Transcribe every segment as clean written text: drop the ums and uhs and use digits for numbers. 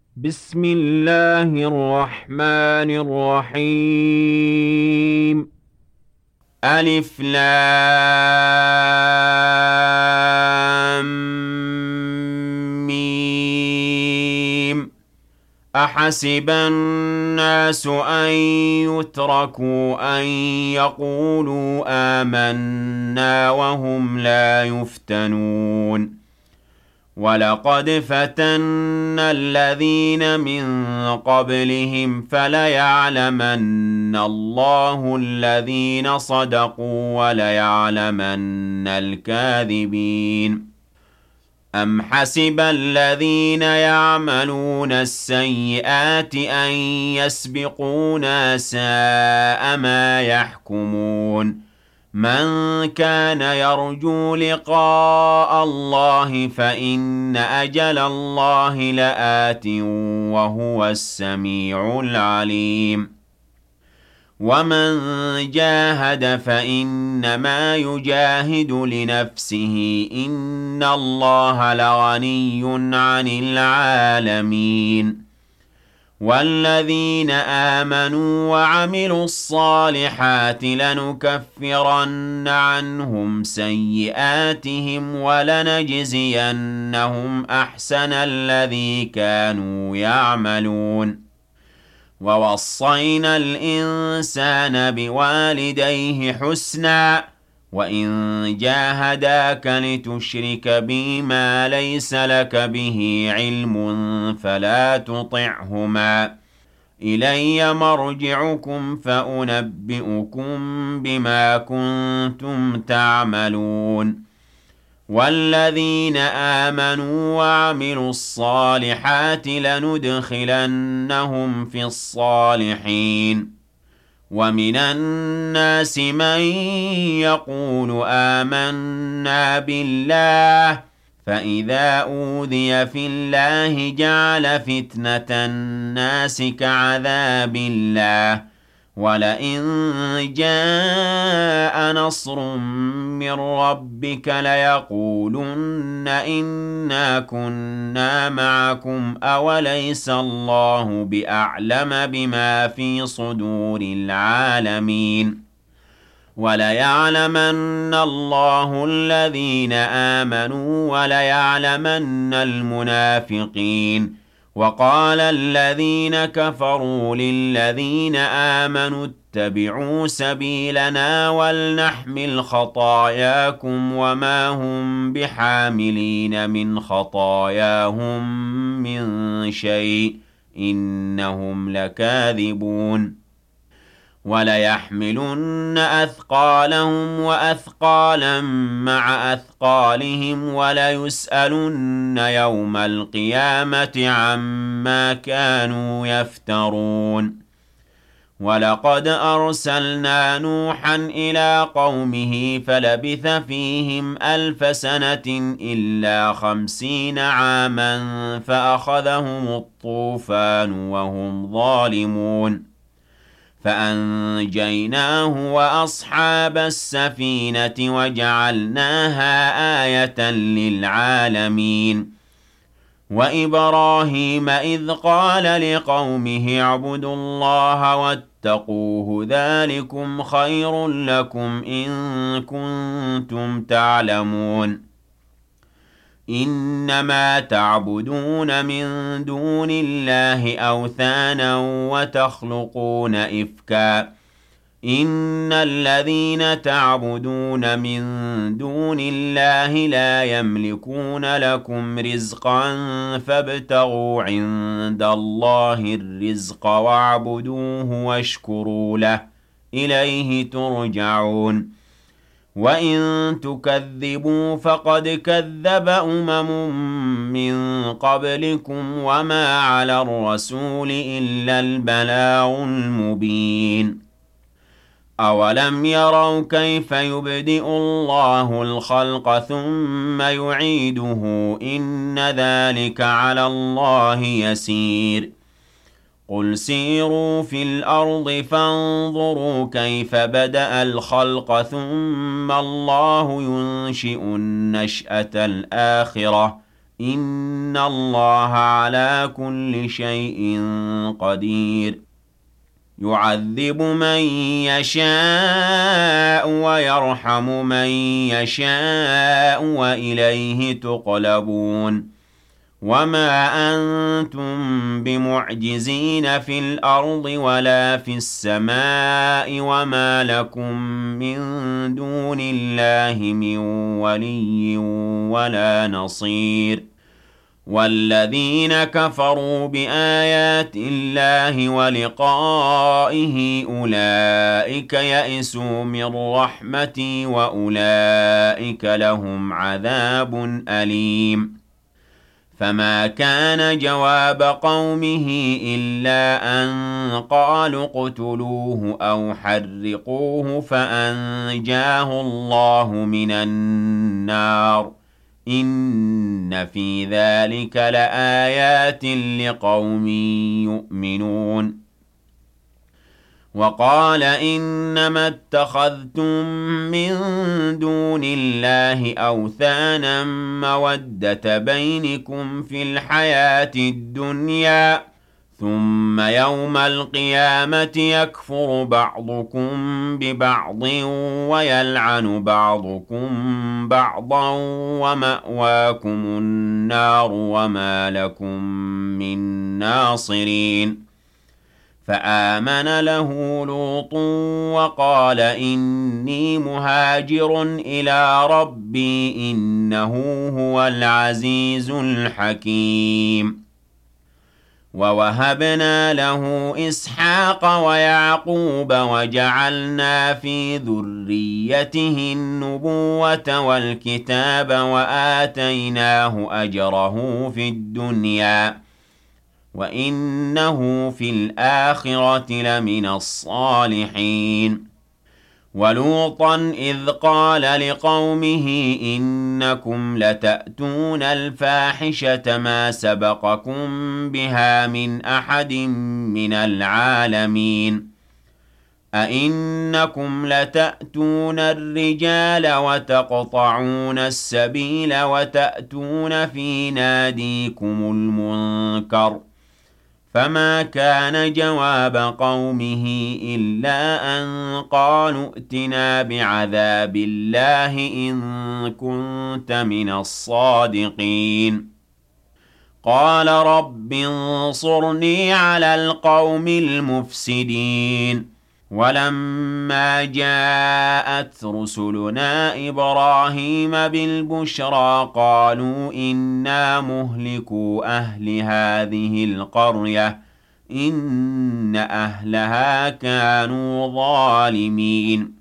بسم الله الرحمن الرحيم. ألف لام ميم. أحسب الناس أن يتركوا أن يقولوا آمنا وهم لا يفتنون. ولقد فتنا الذين من قبلهم فليعلمن الله الذين صدقوا وليعلمن الكاذبين. أم حسب الذين يعملون السيئات أن يسبقونا ساء ما يحكمون. من كان يرجو لقاء الله فإن أجل الله لآت وهو السميع العليم. ومن جاهد فإنما يجاهد لنفسه إن الله لغني عن العالمين. والذين آمنوا وعملوا الصالحات لنكفرن عنهم سيئاتهم ولنجزينهم أحسن الذي كانوا يعملون. ووصينا الإنسان بوالديه حسنا وإن جاهداك لتشرك بي ما ليس لك به علم فلا تطعهما. إلي مرجعكم فأنبئكم بما كنتم تعملون. والذين آمنوا وعملوا الصالحات لندخلنهم في الصالحين. ومن الناس من يقول آمنا بالله فإذا أوذي في الله جعل فتنة الناس كعذاب الله. ولئن جاء نصر من ربك ليقولن إنا كنا معكم أوليس الله بأعلم بما في صدور العالمين. وليعلمن الله الذين آمنوا وليعلمن المنافقين. وقال الذين كفروا للذين آمنوا اتبعوا سبيلنا ولنحمل خطاياكم وما هم بحاملين من خطاياهم من شيء إنهم لكاذبون. وليحملن أثقالهم وأثقالا مع أثقالهم وليسألن يوم القيامة عما كانوا يفترون. ولقد أرسلنا نوحا إلى قومه فلبث فيهم 1000 سنة إلا 50 عاما فأخذهم الطوفان وهم ظالمون. فأنجيناه وأصحاب السفينة وجعلناها آية للعالمين. وإبراهيم إذ قال لقومه اعبدوا الله واتقوه ذلكم خير لكم إن كنتم تعلمون. إنما تعبدون من دون الله أوثانا وتخلقون إفكا. إن الذين تعبدون من دون الله لا يملكون لكم رزقا فابتغوا عند الله الرزق واعبدوه واشكروا له إليه ترجعون. وَإِن تُكَذِّبُوا فَقَدْ كَذَّبَ من قَبْلِكُمْ وَمَا عَلَى الرَّسُولِ إِلَّا الْبَلَاغُ الْمُبِينُ. أَوَلَمْ يَرَوْا كَيْفَ يُبْدِئُ اللَّهُ الْخَلْقَ ثُمَّ يُعِيدُهُ إِنَّ ذَلِكَ عَلَى اللَّهِ يَسِيرٌ. قُلْ سِيرُوا فِي الْأَرْضِ فَانظُرُوا كَيْفَ بَدَأَ الْخَلْقَ ثُمَّ اللَّهُ يُنشِئُ النَّشْأَةَ الْآخِرَةَ إِنَّ اللَّهَ عَلَى كُلِّ شَيْءٍ قَدِيرٌ يُعَذِّبُ مَن يَشَاءُ وَيَرْحَمُ مَن يَشَاءُ وَإِلَيْهِ تُقْلَبُونَ وَمَا أَنتُم بِمُعْجِزِينَ فِي الْأَرْضِ وَلَا فِي السَّمَاءِ وَمَا لَكُم مِّن دُونِ اللَّهِ مِن وَلِيٍّ وَلَا نَصِيرٍ وَالَّذِينَ كَفَرُوا بِآيَاتِ اللَّهِ وَلِقَائِهِ أُولَٰئِكَ يَئِسُوا مِن رَّحْمَتِي وَأُولَٰئِكَ لَهُمْ عَذَابٌ أَلِيمٌ فَمَا كَانَ جَوَابَ قَوْمِهِ إِلَّا أَن قَالُوا اقْتُلُوهُ أَوْ حَرِّقُوهُ فَأَنجَاهُ اللَّهُ مِنَ النَّارِ إِنَّ فِي ذَلِكَ لَآيَاتٍ لِقَوْمٍ يُؤْمِنُونَ وَقَالَ إِنَّمَا اتَّخَذْتُم مِّن دُونِ اللَّهِ أَوْثَانًا مَّوَدَّةَ بَيْنِكُمْ فِي الْحَيَاةِ الدُّنْيَا ثُمَّ يَوْمَ الْقِيَامَةِ يَكْفُرُ بَعْضُكُم بِبَعْضٍ وَيَلْعَنُ بَعْضُكُم بَعْضًا وَمَأْوَاكُمُ النَّارُ وَمَا لَكُم مِّن نَّاصِرِينَ فآمن له لوط وقال إني مهاجر إلى ربي إنه هو العزيز الحكيم ووهبنا له إسحاق ويعقوب وجعلنا في ذريته النبوة والكتاب وآتيناه أجره في الدنيا وَإِنَّهُ فِي الْآخِرَةِ لَمِنَ الصَّالِحِينَ وَلُوطًا إِذْ قَالَ لِقَوْمِهِ إِنَّكُمْ لَتَأْتُونَ الْفَاحِشَةَ مَا سَبَقَكُم بِهَا مِنْ أَحَدٍ مِّنَ الْعَالَمِينَ أَئِنَّكُمْ لَتَأْتُونَ الرِّجَالَ وَتَقْطَعُونَ السَّبِيلَ وَتَأْتُونَ فِي نَادِيكُمُ الْمُنكَرَ فَمَا كَانَ جَوَابَ قَوْمِهِ إِلَّا أَن قَالُوا ائْتِنَا بِعَذَابِ اللَّهِ إِن كُنتَ مِنَ الصَّادِقِينَ قَالَ رَبِّ انصُرْنِي عَلَى الْقَوْمِ الْمُفْسِدِينَ وَلَمَّا جَاءَتْ رُسُلُنَا إِبْرَاهِيمَ بِالْبُشْرَىٰ قَالُوا إِنَّا مُهْلِكُو أَهْلِ هَٰذِهِ الْقَرْيَةِ إِنَّ أَهْلَهَا كَانُوا ظَالِمِينَ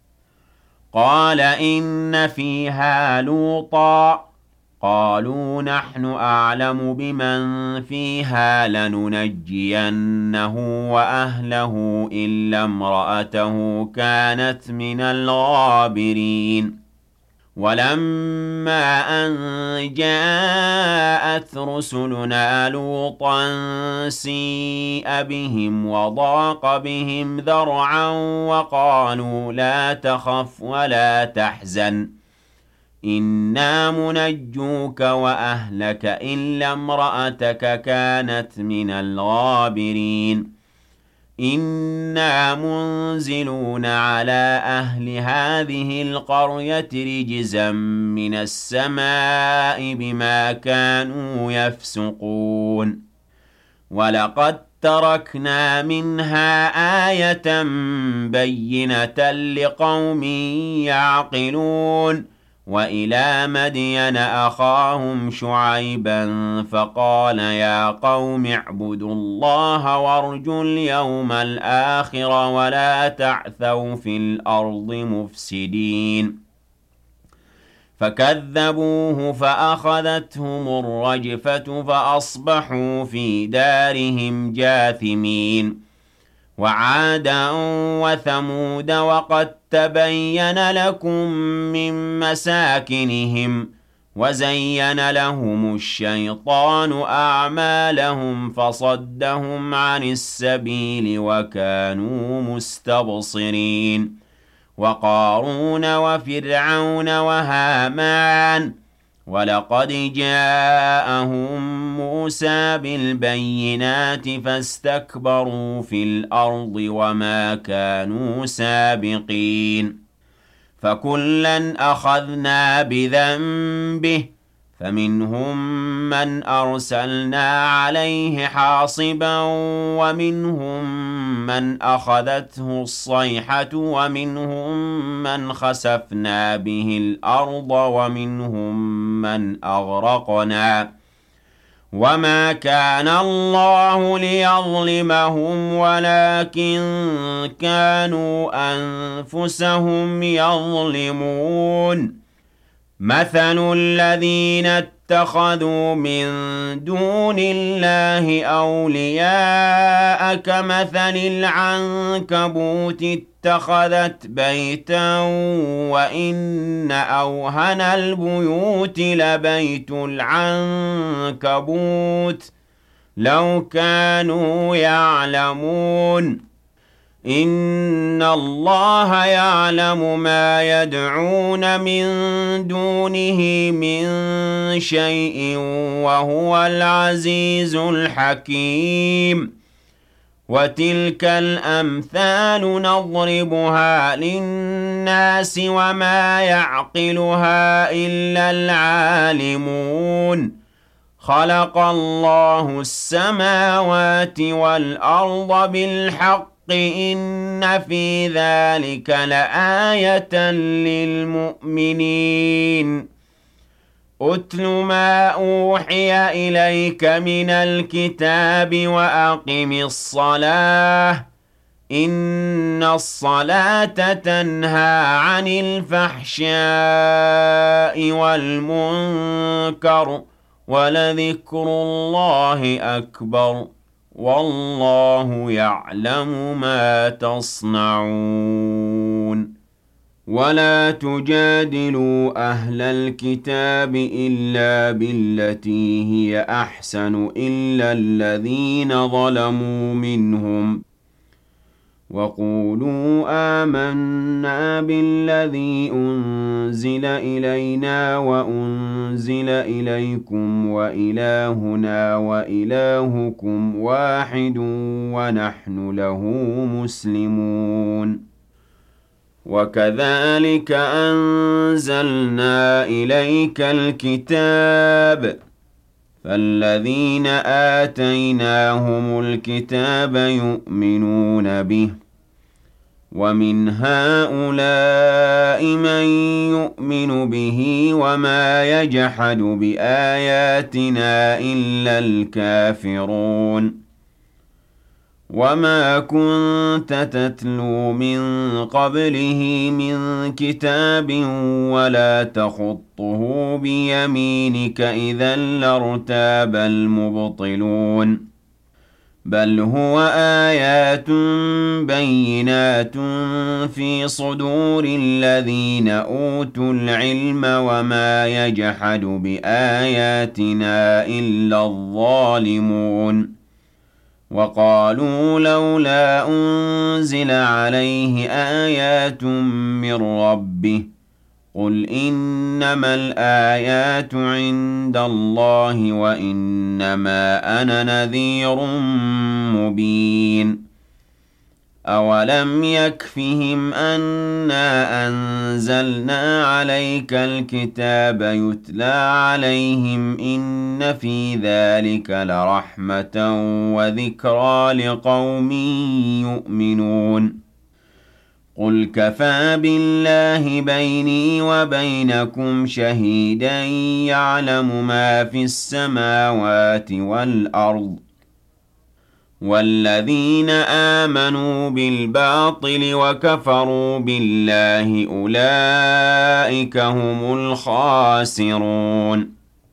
قَالَ إِنَّ فِيهَا لُوطًا قَالُوا نَحْنُ أَعْلَمُ بِمَن فِيهَا لَنُنَجِّيَنَّهُ وَأَهْلَهُ إِلَّا امْرَأَتَهُ كَانَتْ مِنَ الْغَابِرِينَ وَلَمَّا أَن جَاءَتْ رُسُلُنَا لُوطًا سِيءَ بِهِمْ وَضَاقَ بِهِمْ ذَرْعًا وَقَالُوا لَا تَخَفْ وَلَا تَحْزَنْ إِنَّا مُنَجُّوكَ وَأَهْلَكَ إِلَّا امْرَأَتَكَ كَانَتْ مِنَ الْغَابِرِينَ إِنَّا مُنزِلُونَ عَلَىٰ أَهْلِ هَٰذِهِ الْقَرْيَةِ رِجْزًا مِّنَ السَّمَاءِ بِمَا كَانُوا يَفْسُقُونَ وَلَقَد تَّرَكْنَا مِنْهَا آيَةً بَيِّنَةً لِقَوْمٍ يَعْقِلُونَ وَإِلَىٰ مَدْيَنَ أَخَاهُمْ شُعَيْبًا فَقَالَ يَا قَوْمِ اعْبُدُوا اللَّهَ وَارْجُوا الْيَوْمَ الْآخِرَ وَلَا تَعْثَوْا فِي الْأَرْضِ مُفْسِدِينَ فَكَذَّبُوهُ فَأَخَذَتْهُمُ الرَّجْفَةُ فَأَصْبَحُوا فِي دَارِهِمْ جَاثِمِينَ وَعَادًا وَثَمُودَ وَقَد تَّبَيَّنَ لَكُم مِّن مَّسَاكِنِهِمْ وَزَيَّنَ لَهُمُ الشَّيْطَانُ أَعْمَالَهُمْ فَصَدَّهُمْ عَنِ السَّبِيلِ وَكَانُوا مُسْتَبْصِرِينَ وَقَارُونَ وَفِرْعَوْنَ وَهَامَانَ وَلَقَدْ جَاءَهُم مُوسَىٰ بِالْبَيِّنَاتِ فَاسْتَكْبَرُوا فِي الْأَرْضِ وَمَا كَانُوا سَابِقِينَ فَكُلًّا أَخَذْنَا بِذَنبِهِ فَمِنْهُم مَّنْ أَرْسَلْنَا عَلَيْهِ حَاصِبًا وَمِنْهُم مَّنْ أَخَذَتْهُ الصَّيْحَةُ وَمِنْهُم مَّنْ خَسَفْنَا بِهِ الْأَرْضَ وَمِنْهُم مَّنْ أَغْرَقْنَا وَمَا كَانَ اللَّهُ لِيَظْلِمَهُمْ وَلَٰكِن كَانُوا أَنفُسَهُمْ يَظْلِمُونَ مَثَلُ الَّذِينَ اتَّخَذُوا مِن دُونِ اللَّهِ أَوْلِيَاءَ كَمَثَلِ الْعَنكَبُوتِ اتَّخَذَتْ بَيْتًا وَإِنَّ أَوْهَنَ الْبُيُوتِ لَبَيْتُ الْعَنكَبُوتِ لَوْ كَانُوا يَعْلَمُونَ إِنَّ اللَّهَ يَعْلَمُ مَا يَدْعُونَ مِن دُونِهِ مِن شَيْءٍ وَهُوَ الْعَزِيزُ الْحَكِيمُ وَتِلْكَ الْأَمْثَالُ نَضْرِبُهَا لِلنَّاسِ وَمَا يَعْقِلُهَا إِلَّا الْعَالِمُونَ خَلَقَ اللَّهُ السَّمَاوَاتِ وَالْأَرْضَ بِالْحَقِّ إِنَّ فِي ذَلِكَ لَآيَةً لِلْمُؤْمِنِينَ أُتْلُ مَا أُوحِيَ إِلَيْكَ مِنَ الْكِتَابِ وَأَقِمِ الصَّلَاةَ إِنَّ الصَّلَاةَ تَنْهَىٰ عَنِ الْفَحْشَاءِ وَالْمُنكَرِ وَلَذِكْرُ اللَّهِ أَكْبَرُ وَاللَّهُ يَعْلَمُ مَا تَصْنَعُونَ وَلَا تُجَادِلُوا أَهْلَ الْكِتَابِ إِلَّا بِالَّتِي هِيَ أَحْسَنُ إِلَّا الَّذِينَ ظَلَمُوا مِنْهُمْ وَقُولُوا آمَنَّا بِالَّذِي أُنزِلَ إِلَيْنَا وَأُنزِلَ إِلَيْكُمْ وَإِلَٰهُنَا وَإِلَٰهُكُمْ وَاحِدٌ وَنَحْنُ لَهُ مُسْلِمُونَ وَكَذَٰلِكَ أَنزَلْنَا إِلَيْكَ الْكِتَابَ فَالَّذِينَ آتَيْنَاهُمُ الْكِتَابَ يُؤْمِنُونَ بِهِ وَمِنْ هَٰؤُلَاءِ مَن يُؤْمِنُ بِهِ وَمَا يَجْحَدُ بِآيَاتِنَا إِلَّا الْكَافِرُونَ وَمَا كُنتَ تَتْلُو مِن قَبْلِهِ مِن كِتَابٍ وَلَا تَخُطُّهُ بِيَمِينِكَ إِذًا لَّارْتَابَ الْمُبْطِلُونَ بَلْ هُوَ آيَاتٌ بَيِّنَاتٌ فِي صُدُورِ الَّذِينَ أُوتُوا الْعِلْمَ وَمَا يَجْحَدُ بِآيَاتِنَا إِلَّا الظَّالِمُونَ وَقَالُوا لَوْلَا أُنزِلَ عَلَيْهِ آيَاتٌ مِّن رَّبِّهِ قُلْ إِنَّمَا الْآيَاتُ عِندَ اللَّهِ وَإِنَّمَا أَنَا نَذِيرٌ مُّبِينٌ أَوَلَمْ يَكْفِهِمْ أَنَّا أَنزَلْنَا عَلَيْكَ الْكِتَابَ يُتْلَىٰ عَلَيْهِمْ إِنَّ فِي ذَٰلِكَ لَرَحْمَةً وَذِكْرَىٰ لِقَوْمٍ يُؤْمِنُونَ قُلْ كَفَىٰ بِاللَّهِ بَيْنِي وَبَيْنَكُمْ شَهِيدًا يَعْلَمُ مَا فِي السَّمَاوَاتِ وَالْأَرْضِ وَالَّذِينَ آمَنُوا بِالْبَاطِلِ وَكَفَرُوا بِاللَّهِ أُولَٰئِكَ هُمُ الْخَاسِرُونَ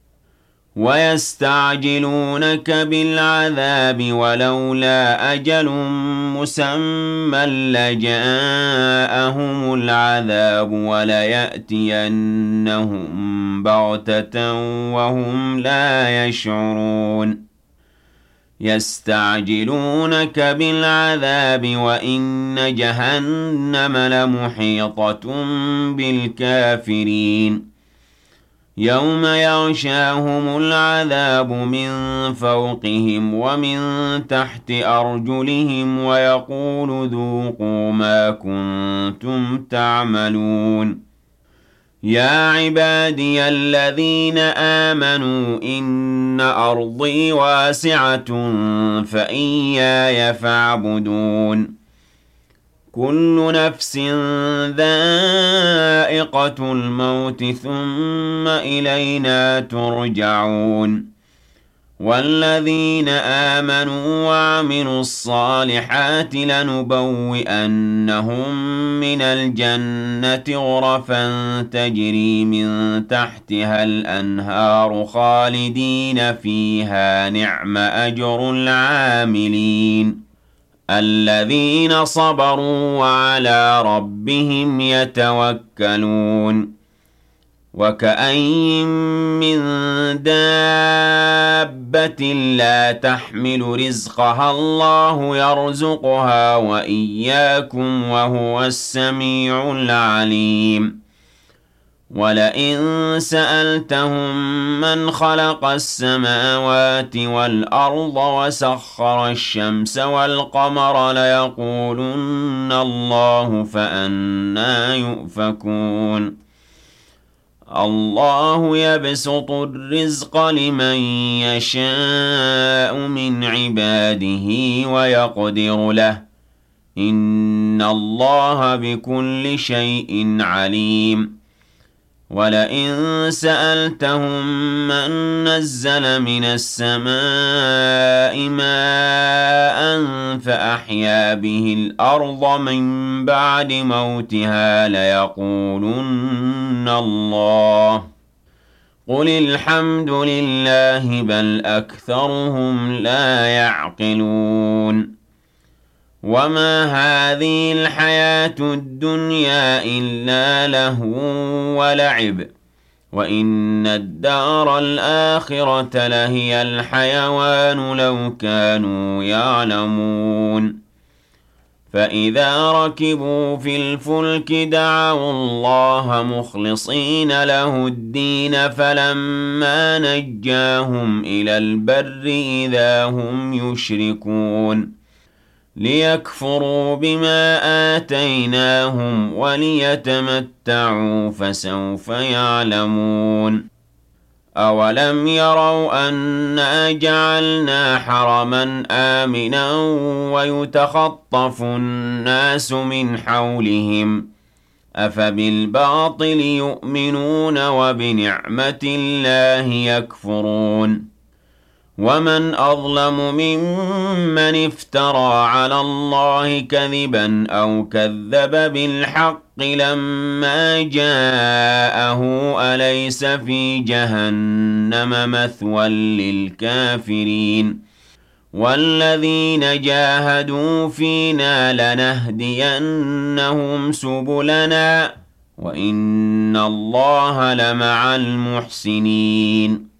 وَيَسْتَعْجِلُونَكَ بِالْعَذَابِ وَلَوْلَا أَجَلٌ مُّسَمًّى لَّجَاءَهُمُ الْعَذَابُ وَلَيَأْتِيَنَّهُم بَغْتَةً وَهُمْ لَا يَشْعُرُونَ يَسْتَعْجِلُونَكَ بِالْعَذَابِ وَإِنَّ جَهَنَّمَ لَمُحِيطَةٌ بِالْكَافِرِينَ يوم يغشاهم العذاب من فوقهم ومن تحت أرجلهم ويقول ذوقوا ما كنتم تعملون يا عبادي الذين آمنوا إن أرضي واسعة فإياي فاعبدون كل نفس ذائقة الموت ثم إلينا ترجعون والذين آمنوا وعملوا الصالحات لنبوئنهم من الجنة غرفا تجري من تحتها الأنهار خالدين فيها نعم أجر العاملين الذين صبروا وعلى ربهم يتوكلون وكأين من دابة لا تحمل رزقها الله يرزقها وإياكم وهو السميع العليم ولئن سألتهم من خلق السماوات والأرض وسخر الشمس والقمر ليقولن الله فأنى يؤفكون الله يبسط الرزق لمن يشاء من عباده ويقدر له إن الله بكل شيء عليم ولئن سألتهم من نزل من السماء ماء فأحيا به الأرض من بعد موتها ليقولن الله قل الحمد لله بل أكثرهم لا يعقلون وما هذه الحياة الدنيا إلا لهو ولعب وإن الدار الآخرة لهي الحيوان لو كانوا يعلمون فإذا ركبوا في الفلك دعوا الله مخلصين له الدين فلما نجاهم إلى البر إذا هم يشركون ليكفروا بما آتيناهم وليتمتعوا فسوف يعلمون أولم يروا أنا جعلنا حرما آمنا ويتخطف الناس من حولهم أفبالباطل يؤمنون وبنعمة الله يكفرون ومن أظلم ممن افترى على الله كذبا أو كذب بالحق لما جاءه أليس في جهنم مثوى للكافرين والذين جاهدوا فينا لنهدينهم سبلنا وإن الله لمع المحسنين